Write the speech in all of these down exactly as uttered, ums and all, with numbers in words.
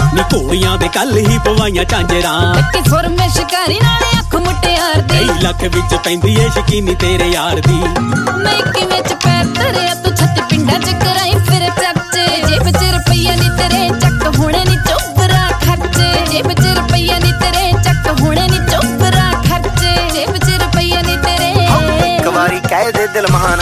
ਨੀ ਘੋੜੀਆਂ ਦੇ ਕੱਲ ਹੀ ਪਵਾਈਆਂ ਝਾਂਜਰਾਂ ਕਿ ਸੁਰ ਮੈਂ ਸ਼ਿਕਾਰੀ ਨਾਲੇ ਅੱਖ ਮੁਟਿਆਰ ਦੀ ਕਈ ਲੱਖ ਵਿੱਚ ਪੈਂਦੀ ਏ ਸ਼ਕੀਨੀ ਤੇਰੇ ਯਾਰ ਦੀ ਮੈਂ ਕਿਵੇਂ ਚ ਪੈਰ ਧਰਿਆ ਤੂੰ ਛੱਤ ਪਿੰਡਾਂ ਚ ਕਰਾਈ ਫਿਰ ਚਾਚੇ ਜੇਬ ਚ ਰੁਪਈਆ ਨੀ ਤੇਰੇ ਚੱਕ ਹੋਣੇ ਨੀ ਚੋਬਰਾ ਖਰਚੇ ਜੇਬ ਚ ਰੁਪਈਆ ਨੀ ਤੇਰੇ ਚੱਕ ਹੋਣੇ ਨੀ ਚੋਬਰਾ ਖਰਚੇ ਜੇਬ ਚ ਰੁਪਈਆ ਨੀ ਤੇਰੇ ਇੱਕ ਵਾਰੀ ਕਹਿ ਦੇ ਦਿਲ ਮਹਾਨ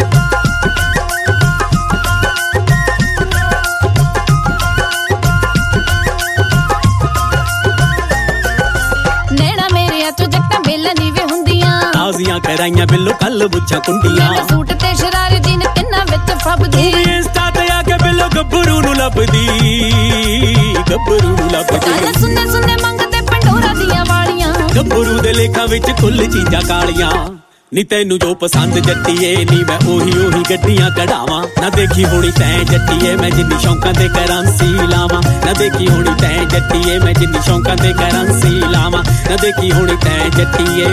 ਤਾਜ਼ੀਆਂ ਕਰਾਈਆਂ ਬਿੱਲੋ ਕੱਲ ਬੁੱਝਾਂ ਕੁੰਡੀਆਂ ਸੂਟ ਤੇ ਸ਼ਰਾਰੇ ਦੀ ਨੇ ਤਿੰਨਾਂ ਵਿੱਚ ਫੱਬਦੀ ਤੂੰ ਇੰਸਟਾ ਤੇ ਆ ਕੇ ਬਿੱਲੋ ਗੱਭਰੂ ਨੂੰ ਲੱਭਦੀ ਗੱਭਰੂ ਨੂੰ ਲੱਭਦੀ ਕਾਲਾ ਸੁਣਨੇ ਸੁਣਨੇ ਮੰਗਦੇ ਪੰਡੋਰਾ ਦੀਆਂ ਵਾਲੀਆਂ ਗੱਭਰੂ ਦੇ ਲੇਖਾਂ ਵਿੱਚ ਕੁੱਲ ਚੀਜ਼ਾਂ ਕਾਲੀਆਂ ਨੀ ਤੈਨੂੰ ਜੋ ਪਸੰਦ ਜੱਟੀਏ ਨੀ ਮੈਂ ਉਹੀ ਉਹੀ ਗੱਡੀਆਂ ਕਢਾਵਾਂ ਨਾ ਦੇਖੀ ਹੋਣੀ ਤੈਂ ਜੱਟੀਏ ਮੈਂ ਜਿੰਨੀ ਸ਼ੌਂਕਾਂ ਤੇ ਕਰੰਸੀ ਲਾਵਾਂ ਨਾ ਦੇਖੀ ਹੋਣੀ ਤੈਂ ਜੱਟੀਏ ਮੈਂ ਜਿੰਨੀ ਸ਼ੌਂਕਾਂ ਤੇ ਕਰੰਸੀ ਲਾਵਾਂ ਨਾ ਦੇਖੀ ਹੋਣੀ ਤੈਂ ਜੱਟੀਏ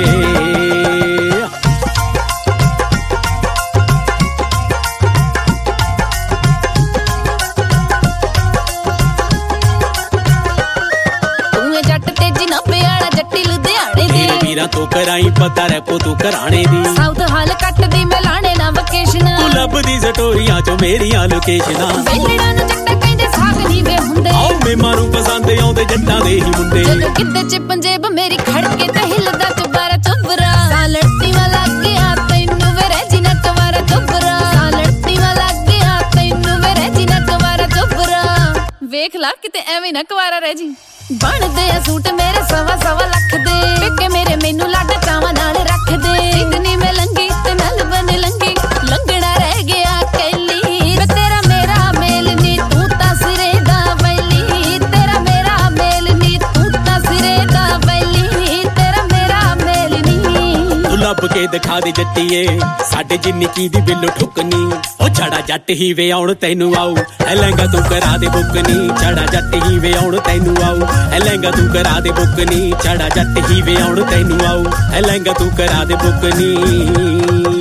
ਤੂੰ ਕਰਾਈ ਪਤਾ ਰੈਪੋ ਤੂੰ ਘਰਾਣੇ ਦੀ ਸਾਊਥ ਹਾਲ ਕੱਟਦੀ ਮੈਂ ਲਾਣੇ ਨਾ ਵਕੇਸ਼ਨ ਤੂੰ ਲੱਭਦੀ ਸਟੋਰੀਆਂ ਚੋਂ ਮੇਰੀਆਂ ਲੋਕੇਸ਼ਨਾਂ ਵੇਲੜਾਂ ਨੂੰ ਜੱਟਾਂ ਕਹਿੰਦੇ ਸਾਗ ਨਹੀਂ ਵੇ ਹੁੰਦੇ ਆਓ ਮੇ ਮਾਰੂ ਪਸੰਦ ਆਉਂਦੇ ਜੱਟਾਂ ਦੇ ਹੀ ਮੁੰਡੇ ਜਦੋਂ ਕਿੱਦੇ ਚ ਪੰਜੇਬ ਮੇਰੀ ਖੜਕੇ ਤੇ ਹਿਲਦਾ ਚੁਬਾਰਾ ਚੁਬਰਾ ਸਾਲੜਤੀ ਵਾਲਾ ਗਿਆ ਤੈਨੂੰ ਵੇ ਰਹਿ ਨਾ ਕਵਾਰਾ ਚੁਬਰਾ ਸਾਲੜਤੀ ਵਾਲਾ ਗਿਆ ਤੈਨੂੰ ਵੇ ਰਹਿ ਨਾ ਕਵਾਰਾ ਚੁਬਰਾ ਵੇਖ ਲਾ ਕਿਤੇ ਐਵੇਂ ਨਾ ਕਵਾਰਾ ਰਹਿ ਜੀ ਬਣਦੇ ਆ ਸੂਟ ਮੇਰੇ ਸਵਾ ਸਵਾ ਲੱਖ ਦੇ ਪਿੱਕੇ ਮੇਰੇ ਮੈਨੂੰ ਲੱਡ ਚਾਵਾਂ ਨਾਲ ਰੱਖਦੇ ਸਿੱਧਨੀ ਮੈਂ ਲੰਗੀ ਤੇ ਮੈਲਬਨ ਲੰਗੀ ਲੰਗਣਾ ਰਹਿ ਗਿਆ ਕੈਲੀ ਵੇ ਤੇਰਾ ਮੇਰਾ ਮੇਲ ਨੀ ਤੂੰ ਤਾਂ ਸਿਰੇ ਦਾ ਵੈਲੀ ਤੇਰਾ ਮੇਰਾ ਮੇਲ ਨੀ ਤੂੰ ਤਾਂ ਸਿਰੇ ਦਾ ਵੈਲੀ ਤੇਰਾ ਮੇਰਾ ਮੇਲ ਨੀ ਤੂੰ ਲੱਭ ਕੇ ਦਿਖਾ ਦੇ ਜੱਟੀਏ ਸਾਡੇ ਜਿੰਨੀ ਕੀ ਦੀ ਬਿੱਲੋ ਠੁਕਨੀ ਉਹ ਛੜਾ ਜੱਟ ਹੀ ਵੇ ਆਉਣ ਤੈਨੂੰ ਆਊ ਐ ਲਹਿੰਗਾ ਤੂੰ ਕਰਾ ਦੇ ਬੁੱਕਨੀ ਛੜਾ ਜੱਟ ਹੀ ਵੇ ਆਉਣ ਤੈਨੂੰ ਆਊ ਐ ਲਹਿੰਗਾ ਤੂੰ ਕਰਾ ਦੇ ਬੁੱਕਨੀ ਛੜਾ ਜੱਟ ਹੀ ਵੇ ਆਉਣ ਤੈਨੂੰ ਆਊ ਐ ਲਹਿੰਗਾ ਤੂੰ ਕਰਾ ਦੇ ਬੁੱਕਨੀ